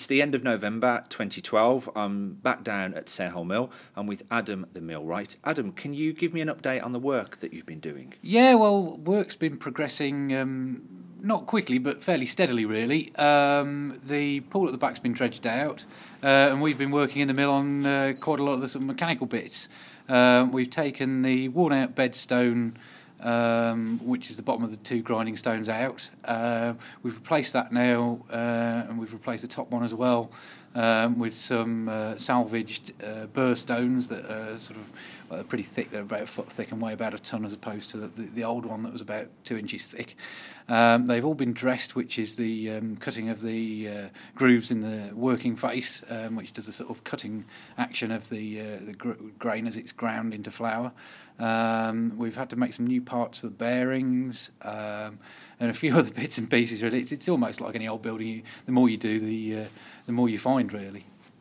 It's the end of November 2012. I'm back down at Sarehole Mill. I'm with Adam the millwright. Adam, can you give me an update on the work that you've been doing? Yeah, well, work's been progressing not quickly, but fairly steadily, really. The pool at the back's been dredged out, and we've been working in the mill on quite a lot of the sort of mechanical bits. We've taken the worn-out bedstone, which is the bottom of the two grinding stones, out. We've replaced that now, and we've replaced the top one as well, with some salvaged burr stones that are sort of pretty thick. They're about a foot thick and weigh about a ton, as opposed to the old one that was about 2 inches thick. They've all been dressed, which is the cutting of the grooves in the working face, which does the sort of cutting action of the grain as it's ground into flour. We've had to make some new parts for the bearings, and a few other bits and pieces. Really, it's almost like any old building. The more you do, the more you find, really.